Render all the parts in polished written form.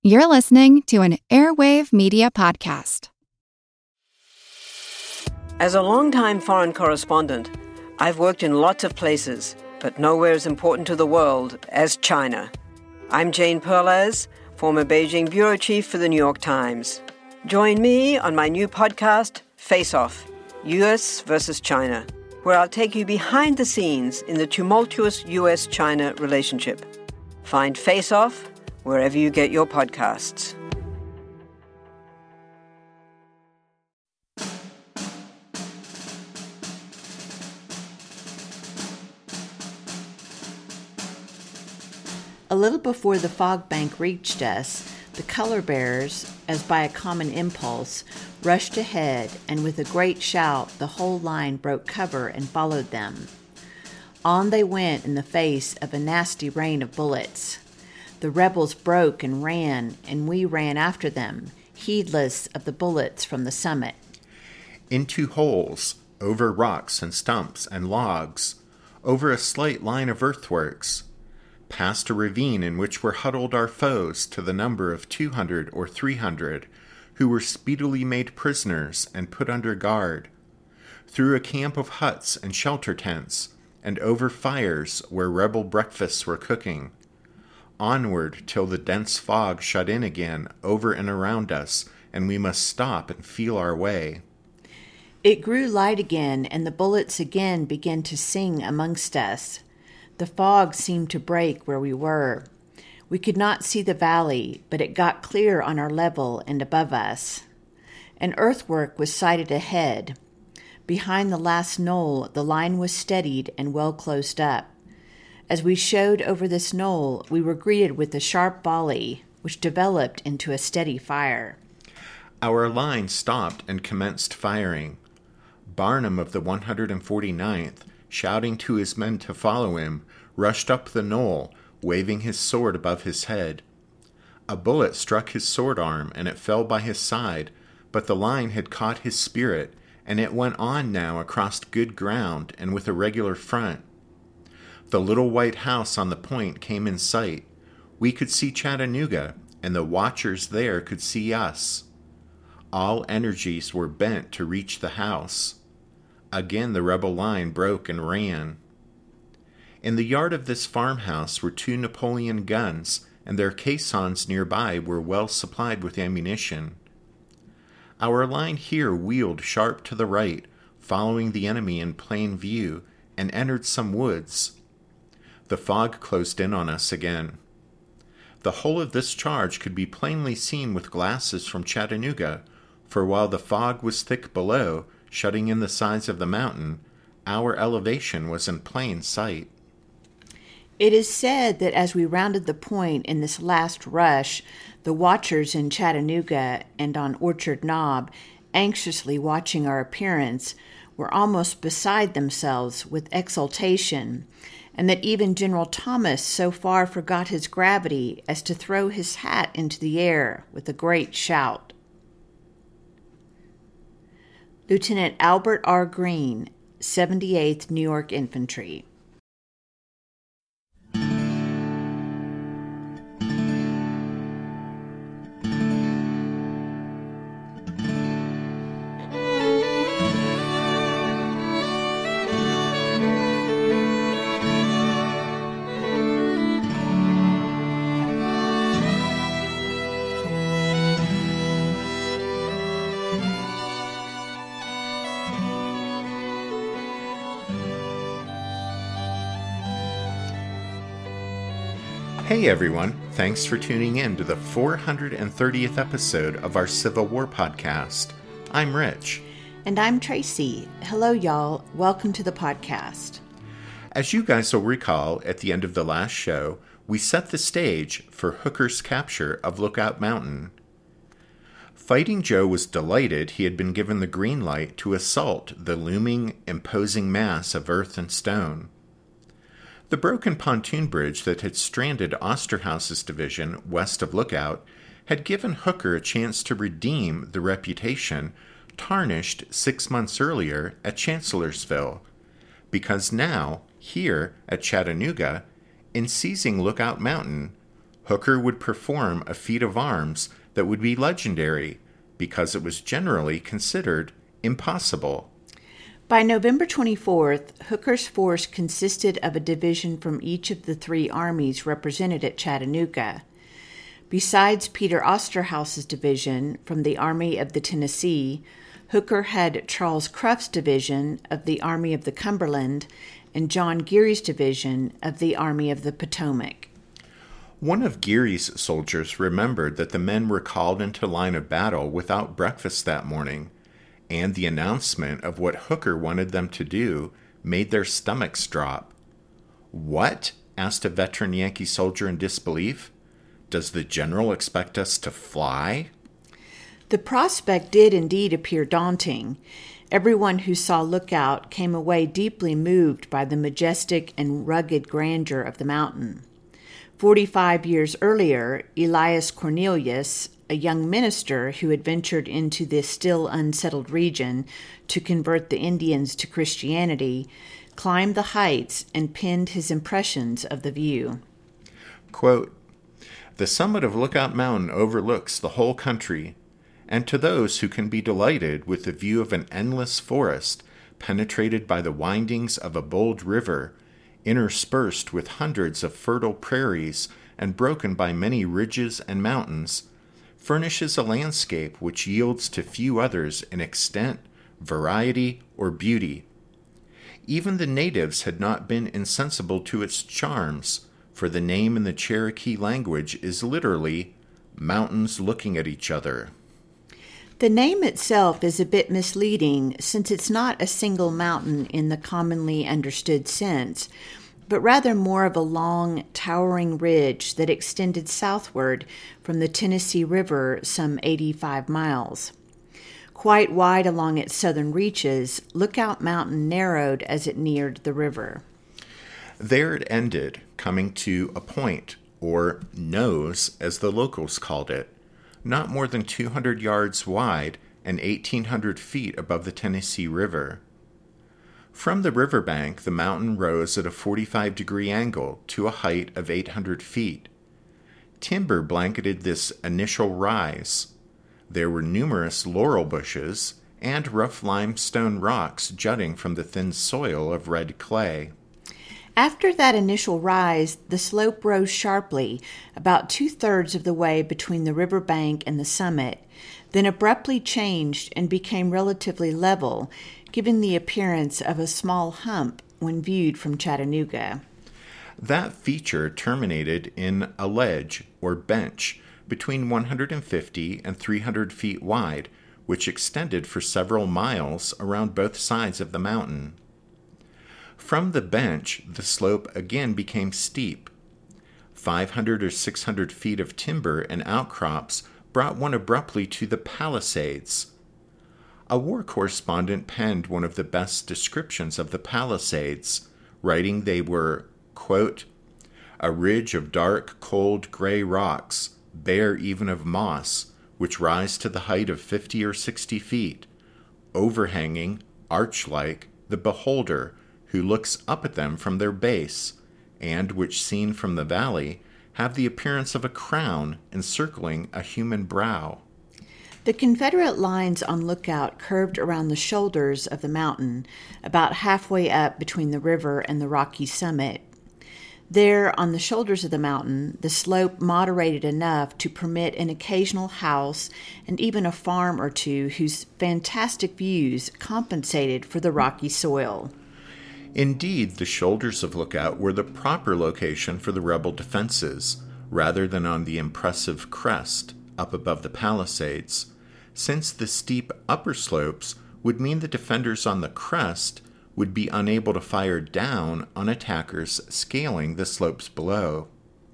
You're listening to an Airwave Media Podcast. As a longtime foreign correspondent, I've worked in lots of places, but nowhere as important to the world as China. I'm Jane Perlez, former Beijing bureau chief for the New York Times. Join me on my new podcast, Face Off, U.S. versus China, where I'll take you behind the scenes in the tumultuous U.S.-China relationship. Find Face Off wherever you get your podcasts. A little before the fog bank reached us, the color bearers, as by a common impulse, rushed ahead, and with a great shout the whole line broke cover and followed them. On they went in the face of a nasty rain of bullets. The rebels broke and we ran after them, heedless of the bullets from the summit. Into holes, over rocks and stumps and logs, over a slight line of earthworks, past a ravine in which were huddled our foes to the number of 200 or 300, who were speedily made prisoners and put under guard, through a camp of huts and shelter tents, and over fires where rebel breakfasts were cooking, onward till the dense fog shut in again over and around us, and we must stop and feel our way. It grew light again, and the bullets again began to sing amongst us. The fog seemed to break where we were. We could not see the valley, but it got clear on our level and above us. An earthwork was sighted ahead. Behind the last knoll, the line was steadied and well closed up. As we showed over this knoll, we were greeted with a sharp volley, which developed into a steady fire. Our line stopped and commenced firing. Barnum of the 149th, shouting to his men to follow him, rushed up the knoll, waving his sword above his head. A bullet struck his sword arm, and it fell by his side, but the line had caught his spirit, and it went on now across good ground and with a regular front. The little white house on the point came in sight. We could see Chattanooga, and the watchers there could see us. All energies were bent to reach the house. Again the rebel line broke and ran. In the yard of this farmhouse were 2 Napoleon guns, and their caissons nearby were well supplied with ammunition. Our line here wheeled sharp to the right, following the enemy in plain view, and entered some woods. The fog closed in on us again. The whole of this charge could be plainly seen with glasses from Chattanooga, for while the fog was thick below, shutting in the sides of the mountain, our elevation was in plain sight. It is said that as we rounded the point in this last rush, the watchers in Chattanooga and on Orchard Knob, anxiously watching our appearance, were almost beside themselves with exultation, and that even General Thomas so far forgot his gravity as to throw his hat into the air with a great shout. Lieutenant Albert R. Green, 78th New York Infantry. Hey everyone, thanks for tuning in to the 430th episode of our Civil War podcast. I'm Rich. And I'm Tracy. Hello y'all, welcome to the podcast. As you guys will recall, at the end of the last show, we set the stage for Hooker's capture of Lookout Mountain. Fighting Joe was delighted he had been given the green light to assault the looming, imposing mass of earth and stone. The broken pontoon bridge that had stranded Osterhaus's division west of Lookout had given Hooker a chance to redeem the reputation tarnished 6 months earlier at Chancellorsville, because now, here at Chattanooga, in seizing Lookout Mountain, Hooker would perform a feat of arms that would be legendary because it was generally considered impossible. By November 24th, Hooker's force consisted of a division from each of the three armies represented at Chattanooga. Besides Peter Osterhaus's division from the Army of the Tennessee, Hooker had Charles Cruft's division of the Army of the Cumberland and John Geary's division of the Army of the Potomac. One of Geary's soldiers remembered that the men were called into line of battle without breakfast that morning, and the announcement of what Hooker wanted them to do made their stomachs drop. "What?" asked a veteran Yankee soldier in disbelief. "Does the general expect us to fly?" The prospect did indeed appear daunting. Everyone who saw Lookout came away deeply moved by the majestic and rugged grandeur of the mountain. 45 years earlier, Elias Cornelius, a young minister who had ventured into this still unsettled region to convert the Indians to Christianity, climbed the heights and penned his impressions of the view. Quote, "The summit of Lookout Mountain overlooks the whole country, and to those who can be delighted with the view of an endless forest penetrated by the windings of a bold river, interspersed with hundreds of fertile prairies and broken by many ridges and mountains, furnishes a landscape which yields to few others in extent, variety, or beauty. Even the natives had not been insensible to its charms, for the name in the Cherokee language is literally mountains looking at each other." The name itself is a bit misleading since it's not a single mountain in the commonly understood sense, but rather more of a long, towering ridge that extended southward from the Tennessee River some 85 miles. Quite wide along its southern reaches, Lookout Mountain narrowed as it neared the river. There it ended, coming to a point, or nose as the locals called it, not more than 200 yards wide and 1,800 feet above the Tennessee River. From the riverbank, the mountain rose at a 45-degree angle to a height of 800 feet. Timber blanketed this initial rise. There were numerous laurel bushes and rough limestone rocks jutting from the thin soil of red clay. After that initial rise, the slope rose sharply, about 2/3 of the way between the riverbank and the summit, then abruptly changed and became relatively level, giving the appearance of a small hump when viewed from Chattanooga. That feature terminated in a ledge, or bench, between 150 and 300 feet wide, which extended for several miles around both sides of the mountain. From the bench, the slope again became steep. 500 or 600 feet of timber and outcrops brought one abruptly to the Palisades. A war correspondent penned one of the best descriptions of the Palisades, writing they were, quote, "a ridge of dark, cold, gray rocks, bare even of moss, which rise to the height of 50 or 60 feet, overhanging, arch-like, the beholder, who looks up at them from their base, and which, seen from the valley, have the appearance of a crown encircling a human brow." The Confederate lines on Lookout curved around the shoulders of the mountain, about halfway up between the river and the rocky summit. There, on the shoulders of the mountain, the slope moderated enough to permit an occasional house and even a farm or two whose fantastic views compensated for the rocky soil. Indeed, the shoulders of Lookout were the proper location for the rebel defenses, rather than on the impressive crest up above the Palisades, since the steep upper slopes would mean the defenders on the crest would be unable to fire down on attackers scaling the slopes below.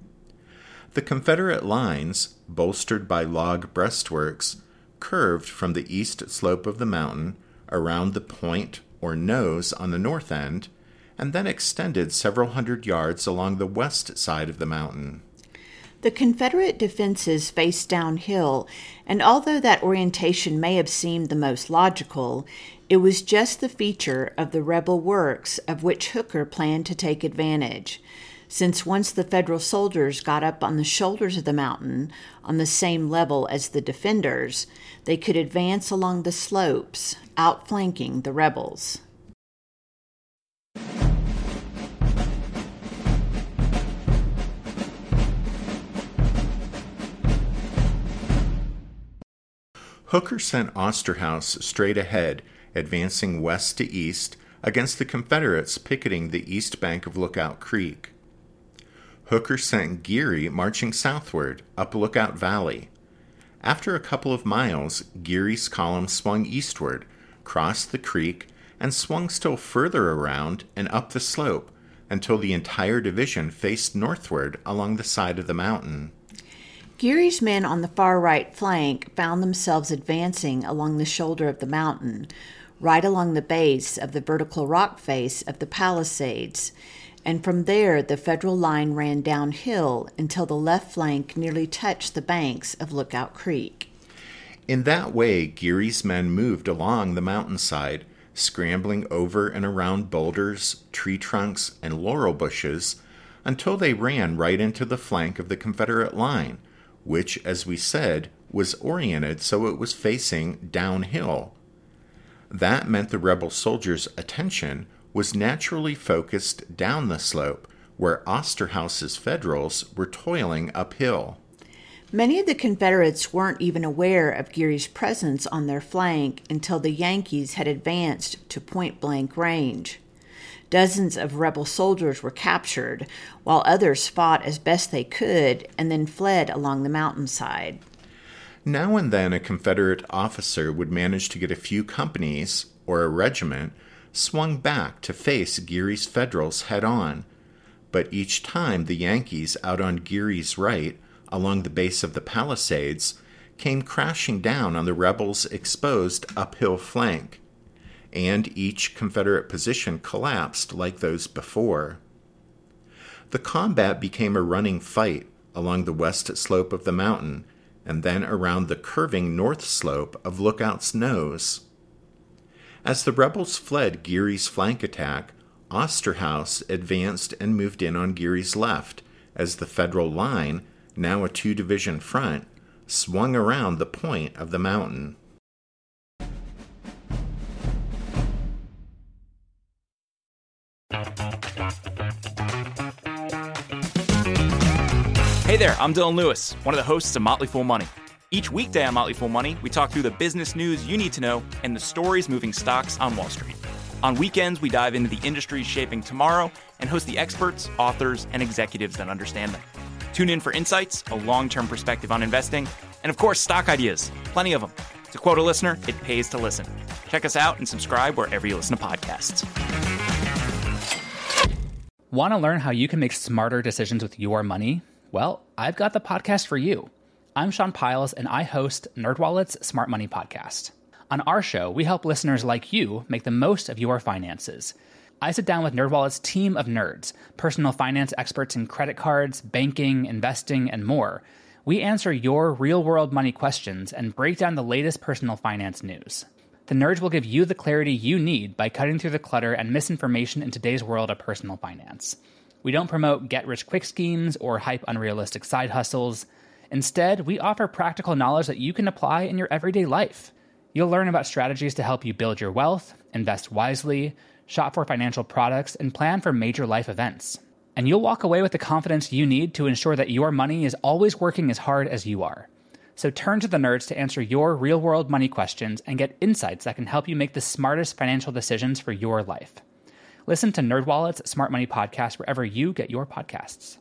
The Confederate lines, bolstered by log breastworks, curved from the east slope of the mountain around the point or nose on the north end, and then extended several hundred yards along the west side of the mountain. The Confederate defenses faced downhill, and although that orientation may have seemed the most logical, it was just the feature of the rebel works of which Hooker planned to take advantage. since once the Federal soldiers got up on the shoulders of the mountain, on the same level as the defenders, they could advance along the slopes, outflanking the rebels. Hooker sent Osterhaus straight ahead, advancing west to east, against the Confederates picketing the east bank of Lookout Creek. Hooker sent Geary marching southward, up Lookout Valley. After a couple of miles, Geary's column swung eastward, crossed the creek, and swung still further around and up the slope, until the entire division faced northward along the side of the mountain. Geary's men on the far right flank found themselves advancing along the shoulder of the mountain, right along the base of the vertical rock face of the Palisades, and from there the Federal line ran downhill until the left flank nearly touched the banks of Lookout Creek. In that way, Geary's men moved along the mountainside, scrambling over and around boulders, tree trunks, and laurel bushes, until they ran right into the flank of the Confederate line, which, as we said, was oriented so it was facing downhill. That meant the rebel soldiers' attention was naturally focused down the slope, where Osterhaus's Federals were toiling uphill. Many of the Confederates weren't even aware of Geary's presence on their flank until the Yankees had advanced to point-blank range. Dozens of rebel soldiers were captured, while others fought as best they could and then fled along the mountainside. Now and then a Confederate officer would manage to get a few companies, or a regiment, swung back to face Geary's Federals head-on, but each time the Yankees out on Geary's right, along the base of the Palisades, came crashing down on the rebels' exposed uphill flank, and each Confederate position collapsed like those before. The combat became a running fight along the west slope of the mountain, and then around the curving north slope of Lookout's Nose. As the rebels fled Geary's flank attack, Osterhaus advanced and moved in on Geary's left, as the Federal line, now a two-division front, swung around the point of the mountain. Hey there, I'm Dylan Lewis, one of the hosts of Motley Fool Money. Each weekday on Motley Fool Money, we talk through the business news you need to know and the stories moving stocks on Wall Street. On weekends, we dive into the industries shaping tomorrow and host the experts, authors, and executives that understand them. Tune in for insights, a long-term perspective on investing, and of course, stock ideas. Plenty of them. To quote a listener, it pays to listen. Check us out and subscribe wherever you listen to podcasts. Want to learn how you can make smarter decisions with your money? Well, I've got the podcast for you. I'm Sean Piles, and I host NerdWallet's Smart Money Podcast. On our show, we help listeners like you make the most of your finances. I sit down with NerdWallet's team of nerds, personal finance experts in credit cards, banking, investing, and more. We answer your real-world money questions and break down the latest personal finance news. The nerds will give you the clarity you need by cutting through the clutter and misinformation in today's world of personal finance. We don't promote get-rich-quick schemes or hype unrealistic side hustles. Instead, we offer practical knowledge that you can apply in your everyday life. You'll learn about strategies to help you build your wealth, invest wisely, shop for financial products, and plan for major life events. And you'll walk away with the confidence you need to ensure that your money is always working as hard as you are. So turn to the nerds to answer your real-world money questions and get insights that can help you make the smartest financial decisions for your life. Listen to NerdWallet's Smart Money Podcast wherever you get your podcasts.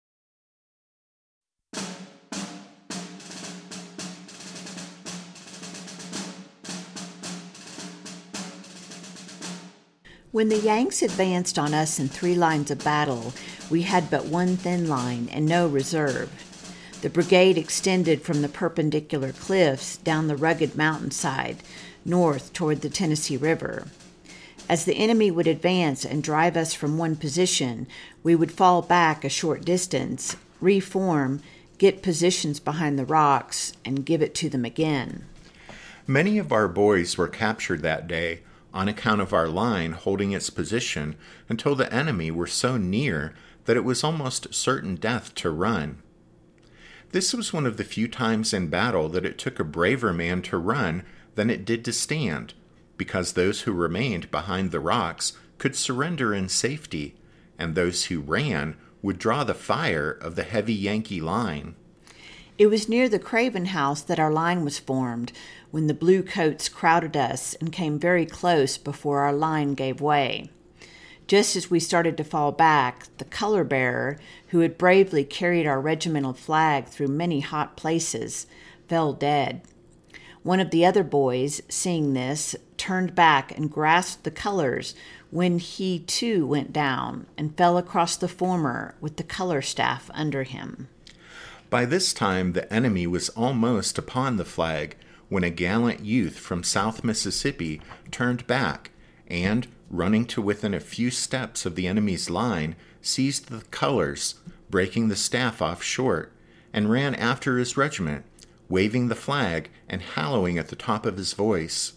When the Yanks advanced on us in 3 lines of battle, we had but one thin line and no reserve. The brigade extended from the perpendicular cliffs down the rugged mountainside, north toward the Tennessee River. As the enemy would advance and drive us from one position, we would fall back a short distance, reform, get positions behind the rocks, and give it to them again. Many of our boys were captured that day on account of our line holding its position until the enemy were so near that it was almost certain death to run. This was one of the few times in battle that it took a braver man to run than it did to stand, because those who remained behind the rocks could surrender in safety, and those who ran would draw the fire of the heavy Yankee line. It was near the Craven house that our line was formed, when the blue coats crowded us and came very close before our line gave way. Just as we started to fall back, the color bearer, who had bravely carried our regimental flag through many hot places, fell dead. One of the other boys, seeing this, turned back and grasped the colors when he too went down and fell across the former with the color staff under him. By this time the enemy was almost upon the flag when a gallant youth from South Mississippi turned back and, running to within a few steps of the enemy's line, seized the colors, breaking the staff off short, and ran after his regiment, waving the flag and hallooing at the top of his voice.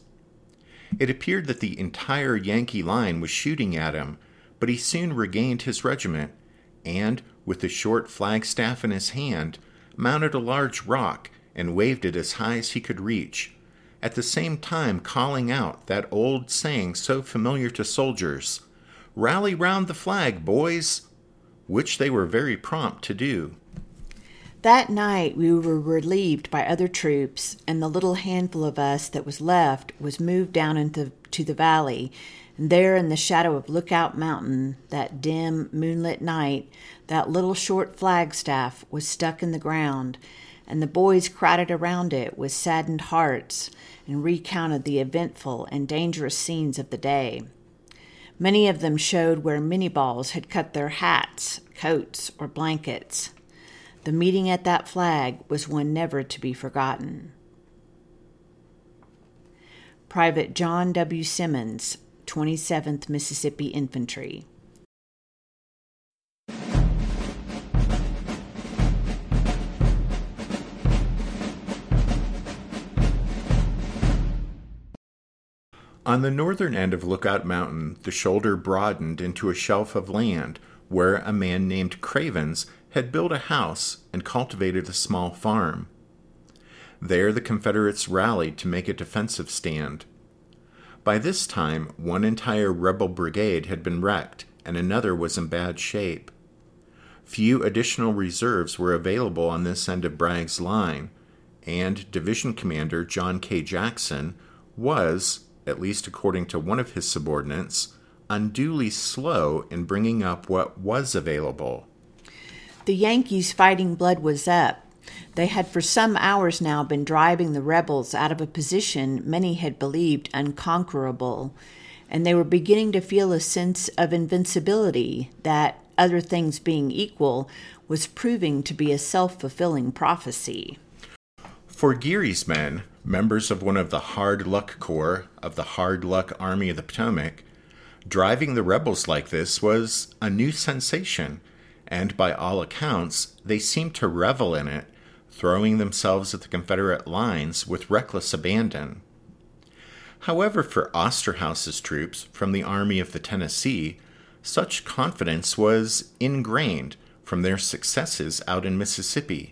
It appeared that the entire Yankee line was shooting at him, but he soon regained his regiment, and, with the short flagstaff in his hand, mounted a large rock and waved it as high as he could reach, at the same time calling out that old saying so familiar to soldiers, "Rally round the flag, boys," which they were very prompt to do. That night we were relieved by other troops, and the little handful of us that was left was moved down into the valley, and there in the shadow of Lookout Mountain, that dim, moonlit night, that little short flagstaff was stuck in the ground, and the boys crowded around it with saddened hearts and recounted the eventful and dangerous scenes of the day. Many of them showed where Minnie balls had cut their hats, coats, or blankets. The meeting at that flag was one never to be forgotten. Private John W. Simmons, 27th Mississippi Infantry. On the northern end of Lookout Mountain, the shoulder broadened into a shelf of land where a man named Cravens had built a house and cultivated a small farm. There the Confederates rallied to make a defensive stand. By this time, one entire rebel brigade had been wrecked, and another was in bad shape. Few additional reserves were available on this end of Bragg's line, and Division Commander John K. Jackson was, at least according to one of his subordinates, unduly slow in bringing up what was available. The Yankees' fighting blood was up. They had for some hours now been driving the rebels out of a position many had believed unconquerable, and they were beginning to feel a sense of invincibility that, other things being equal, was proving to be a self-fulfilling prophecy. For Geary's men, members of one of the Hard Luck Corps of the Hard Luck Army of the Potomac, driving the rebels like this was a new sensation, and by all accounts, they seemed to revel in it, throwing themselves at the Confederate lines with reckless abandon. However, for Osterhaus's troops from the Army of the Tennessee, such confidence was ingrained from their successes out in Mississippi.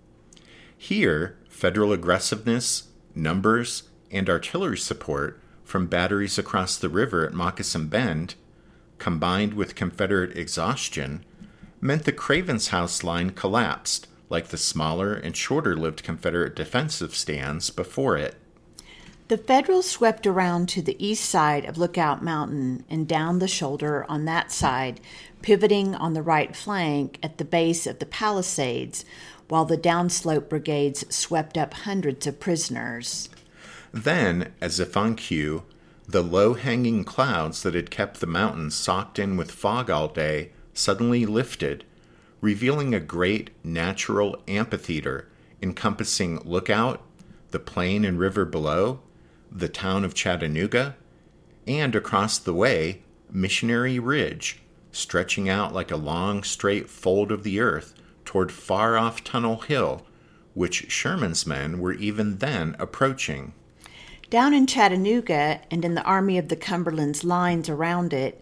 Here, Federal aggressiveness, numbers, and artillery support from batteries across the river at Moccasin Bend, combined with Confederate exhaustion, meant the Craven's House line collapsed, like the smaller and shorter-lived Confederate defensive stands before it. The Federals swept around to the east side of Lookout Mountain and down the shoulder on that side, pivoting on the right flank at the base of the Palisades, while the downslope brigades swept up hundreds of prisoners. Then, as if on cue, the low-hanging clouds that had kept the mountains socked in with fog all day suddenly lifted, revealing a great natural amphitheater encompassing Lookout, the plain and river below, the town of Chattanooga, and across the way, Missionary Ridge, stretching out like a long, straight fold of the earth toward far-off Tunnel Hill, which Sherman's men were even then approaching. Down in Chattanooga and in the Army of the Cumberland's lines around it,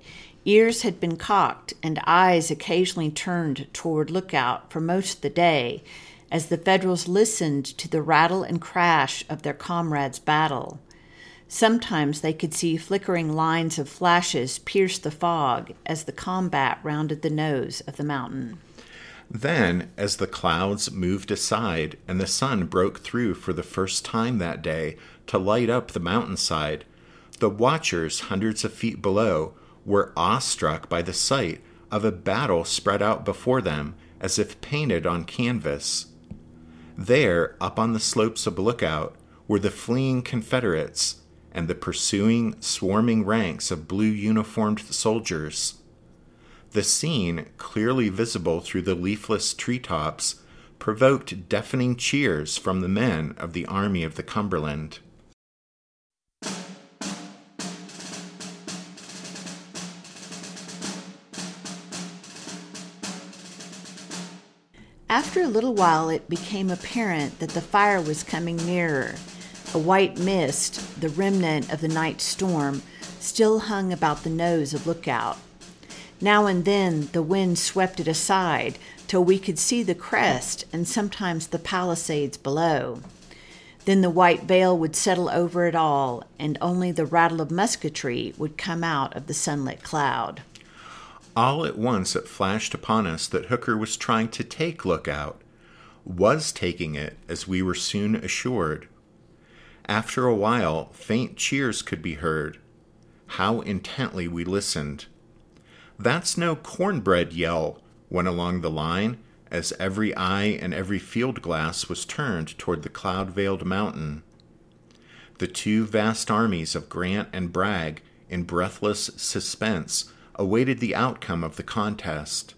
Ears had been cocked and eyes occasionally turned toward Lookout for most of the day as the Federals listened to the rattle and crash of their comrades' battle. Sometimes they could see flickering lines of flashes pierce the fog as the combat rounded the nose of the mountain. Then, as the clouds moved aside and the sun broke through for the first time that day to light up the mountainside, the watchers hundreds of feet below were awestruck by the sight of a battle spread out before them as if painted on canvas. There, up on the slopes of Lookout, were the fleeing Confederates and the pursuing, swarming ranks of blue-uniformed soldiers. The scene, clearly visible through the leafless treetops, provoked deafening cheers from the men of the Army of the Cumberland. After a little while, it became apparent that the fire was coming nearer. A white mist, the remnant of the night storm, still hung about the nose of Lookout. Now and then the wind swept it aside till we could see the crest and sometimes the palisades below. Then the white veil would settle over it all, and only the rattle of musketry would come out of the sunlit cloud. All at once it flashed upon us that Hooker was trying to take Lookout, was taking it, as we were soon assured. After a while, faint cheers could be heard. How intently we listened. "That's no cornbread yell," went along the line, as every eye and every field glass was turned toward the cloud-veiled mountain. The two vast armies of Grant and Bragg, in breathless suspense, awaited the outcome of the contest.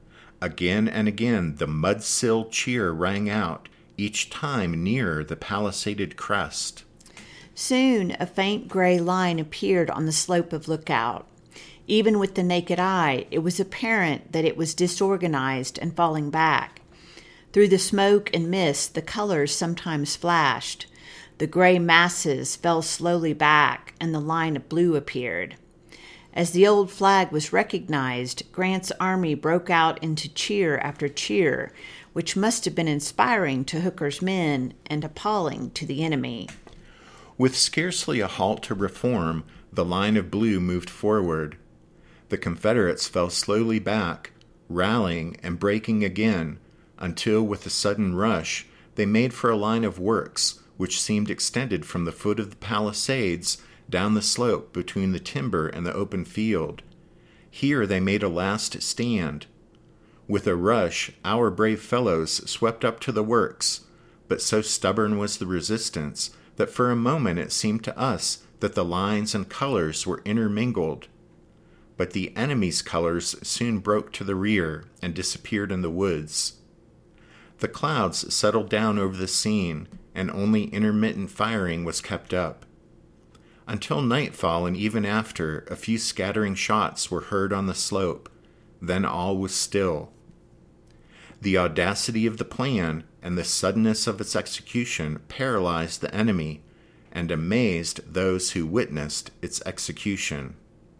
Again and again the mud-sill cheer rang out, each time nearer the palisaded crest. Soon a faint gray line appeared on the slope of Lookout. Even with the naked eye, it was apparent that it was disorganized and falling back. Through the smoke and mist, the colors sometimes flashed. The gray masses fell slowly back, and the line of blue appeared. As the old flag was recognized, Grant's army broke out into cheer after cheer, which must have been inspiring to Hooker's men and appalling to the enemy. With scarcely a halt to reform, the line of blue moved forward. The Confederates fell slowly back, rallying and breaking again, until with a sudden rush they made for a line of works which seemed extended from the foot of the palisades down the slope between the timber and the open field. Here they made a last stand. With a rush, our brave fellows swept up to the works, but so stubborn was the resistance that for a moment it seemed to us that the lines and colors were intermingled. But the enemy's colors soon broke to the rear and disappeared in the woods. The clouds settled down over the scene, and only intermittent firing was kept up. Until nightfall, and even after, a few scattering shots were heard on the slope. Then all was still. The audacity of the plan and the suddenness of its execution paralyzed the enemy and amazed those who witnessed its execution.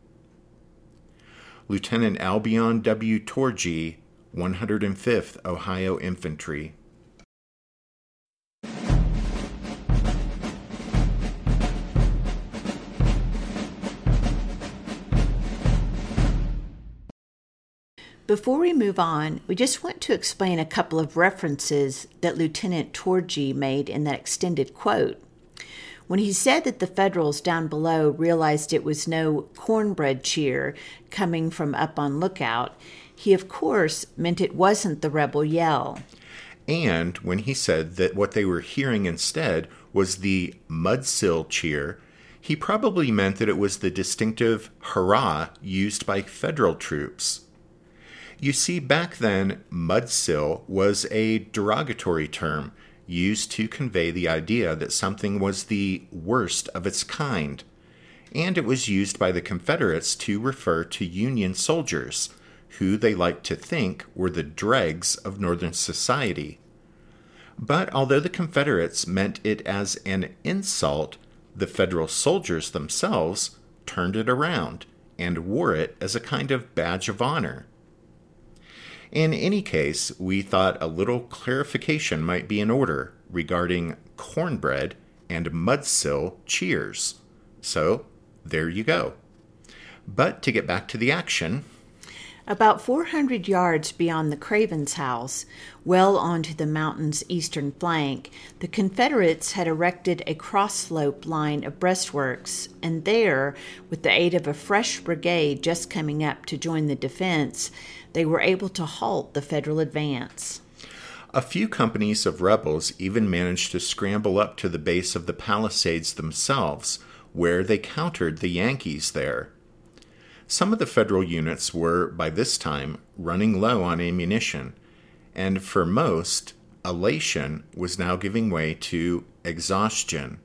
Lieutenant Albion W. Torgey, 105th Ohio Infantry. Before we move on, we just want to explain a couple of references that Lieutenant Torgey made in that extended quote. When he said that the Federals down below realized it was no cornbread cheer coming from up on Lookout, he of course meant it wasn't the rebel yell. And when he said that what they were hearing instead was the mudsill cheer, he probably meant that it was the distinctive hurrah used by Federal troops. You see, back then, mudsill was a derogatory term used to convey the idea that something was the worst of its kind, and it was used by the Confederates to refer to Union soldiers, who they liked to think were the dregs of Northern society. But although the Confederates meant it as an insult, the Federal soldiers themselves turned it around, and wore it as a kind of badge of honor. In any case, we thought a little clarification might be in order regarding cornbread and mudsill cheers. So, there you go. But to get back to the action... About 400 yards beyond the Cravens' house, well onto the mountain's eastern flank, the Confederates had erected a cross-slope line of breastworks, and there, with the aid of a fresh brigade just coming up to join the defense, they were able to halt the Federal advance. A few companies of rebels even managed to scramble up to the base of the palisades themselves, where they countered the Yankees there. Some of the Federal units were, by this time, running low on ammunition, and for most, elation was now giving way to exhaustion.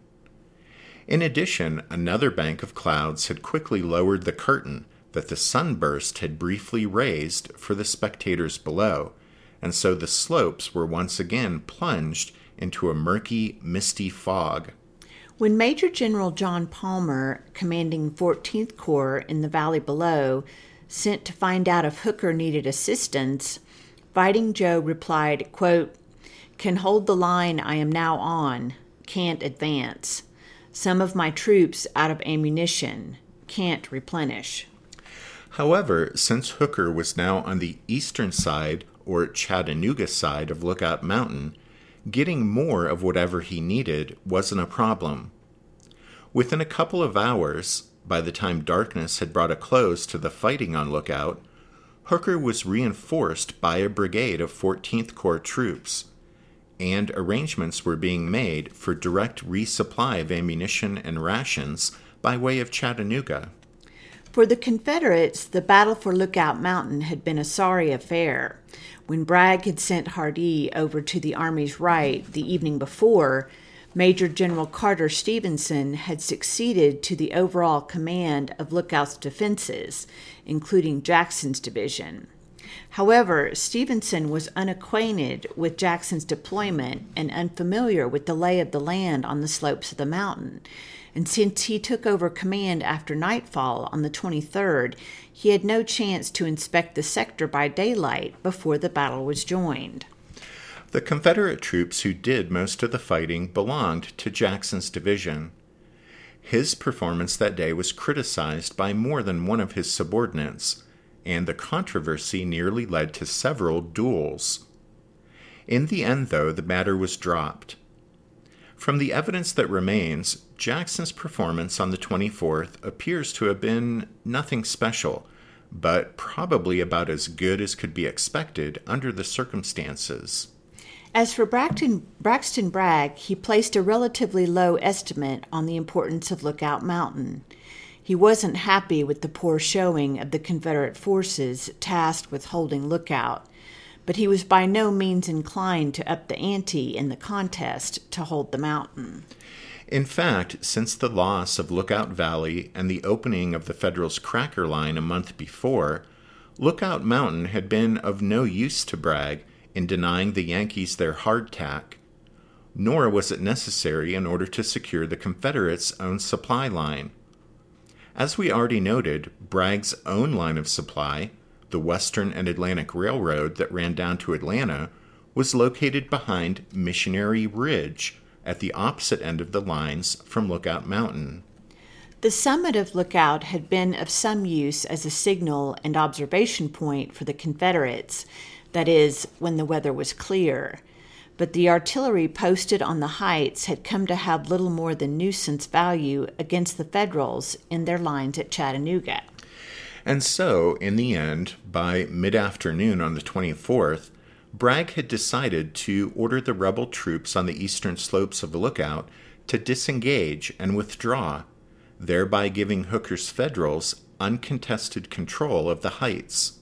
In addition, another bank of clouds had quickly lowered the curtain that the sunburst had briefly raised for the spectators below, and so the slopes were once again plunged into a murky, misty fog. When Major General John Palmer, commanding 14th Corps in the valley below, sent to find out if Hooker needed assistance, Fighting Joe replied, quote, "Can hold the line I am now on, can't advance. Some of my troops out of ammunition, can't replenish." However, since Hooker was now on the eastern side, or Chattanooga side of Lookout Mountain, getting more of whatever he needed wasn't a problem. Within a couple of hours, by the time darkness had brought a close to the fighting on Lookout, Hooker was reinforced by a brigade of 14th Corps troops, and arrangements were being made for direct resupply of ammunition and rations by way of Chattanooga. For the Confederates, the battle for Lookout Mountain had been a sorry affair. When Bragg had sent Hardee over to the Army's right the evening before, Major General Carter Stevenson had succeeded to the overall command of Lookout's defenses, including Jackson's division. However, Stevenson was unacquainted with Jackson's deployment and unfamiliar with the lay of the land on the slopes of the mountain, and since he took over command after nightfall on the 23rd, he had no chance to inspect the sector by daylight before the battle was joined. The Confederate troops who did most of the fighting belonged to Jackson's division. His performance that day was criticized by more than one of his subordinates, and the controversy nearly led to several duels. In the end, though, the matter was dropped. From the evidence that remains, Jackson's performance on the 24th appears to have been nothing special, but probably about as good as could be expected under the circumstances. As for Braxton Bragg, he placed a relatively low estimate on the importance of Lookout Mountain. He wasn't happy with the poor showing of the Confederate forces tasked with holding Lookout, but he was by no means inclined to up the ante in the contest to hold the mountain. In fact, since the loss of Lookout Valley and the opening of the Federals' Cracker Line a month before, Lookout Mountain had been of no use to Bragg in denying the Yankees their hardtack, nor was it necessary in order to secure the Confederates' own supply line. As we already noted, Bragg's own line of supply, the Western and Atlantic Railroad that ran down to Atlanta, was located behind Missionary Ridge at the opposite end of the lines from Lookout Mountain. The summit of Lookout had been of some use as a signal and observation point for the Confederates, that is, when the weather was clear. But the artillery posted on the heights had come to have little more than nuisance value against the Federals in their lines at Chattanooga. And so, in the end, by mid-afternoon on the 24th, Bragg had decided to order the rebel troops on the eastern slopes of Lookout to disengage and withdraw, thereby giving Hooker's Federals uncontested control of the heights.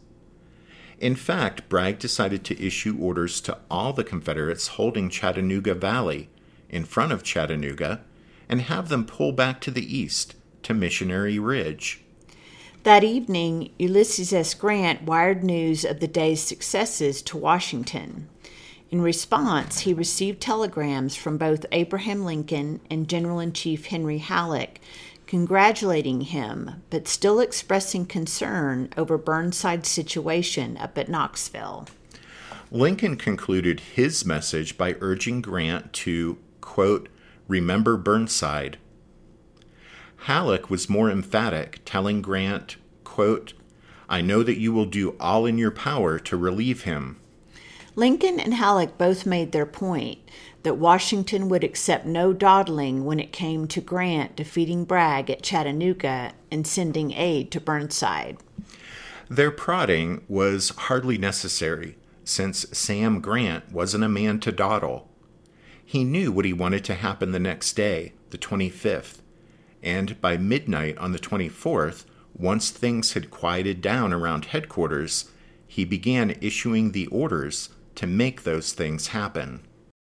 In fact, Bragg decided to issue orders to all the Confederates holding Chattanooga Valley, in front of Chattanooga, and have them pull back to the east, to Missionary Ridge. That evening, Ulysses S. Grant wired news of the day's successes to Washington. In response, he received telegrams from both Abraham Lincoln and General-in-Chief Henry Halleck, congratulating him, but still expressing concern over Burnside's situation up at Knoxville. Lincoln concluded his message by urging Grant to, quote, remember Burnside. Halleck was more emphatic, telling Grant, quote, I know that you will do all in your power to relieve him. Lincoln and Halleck both made their point that Washington would accept no dawdling when it came to Grant defeating Bragg at Chattanooga and sending aid to Burnside. Their prodding was hardly necessary, since Sam Grant wasn't a man to dawdle. He knew what he wanted to happen the next day, the 25th, and by midnight on the 24th, once things had quieted down around headquarters, he began issuing the orders to make those things happen.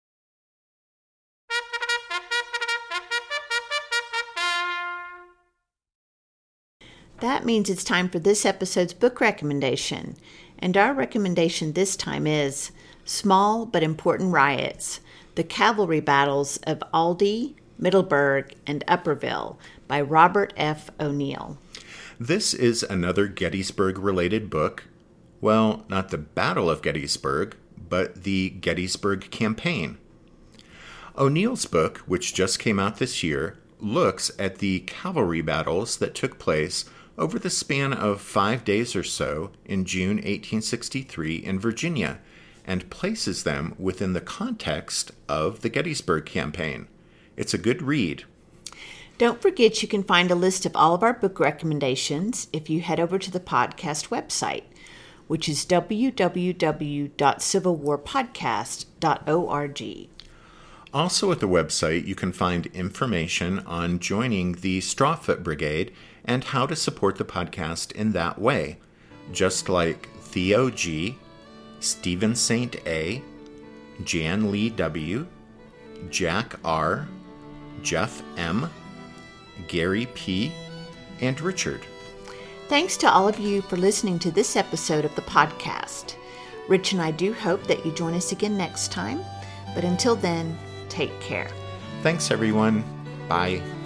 That means it's time for this episode's book recommendation, and our recommendation this time is Small but Important Riots, The Cavalry Battles of Aldie, Middleburg, and Upperville by Robert F. O'Neill. This is another Gettysburg-related book. Well, not the Battle of Gettysburg, but the Gettysburg Campaign. O'Neill's book, which just came out this year, looks at the cavalry battles that took place over the span of 5 days or so in June 1863 in Virginia, and places them within the context of the Gettysburg Campaign. It's a good read. Don't forget you can find a list of all of our book recommendations if you head over to the podcast website, which is www.civilwarpodcast.org. Also at the website, you can find information on joining the Strawfoot Brigade and how to support the podcast in that way, just like Theo G., Stephen St. A., Jan Lee W., Jack R., Jeff M., Gary P., and Richard. Thanks to all of you for listening to this episode of the podcast. Rich and I do hope that you join us again next time, but until then, take care. Thanks, everyone. Bye.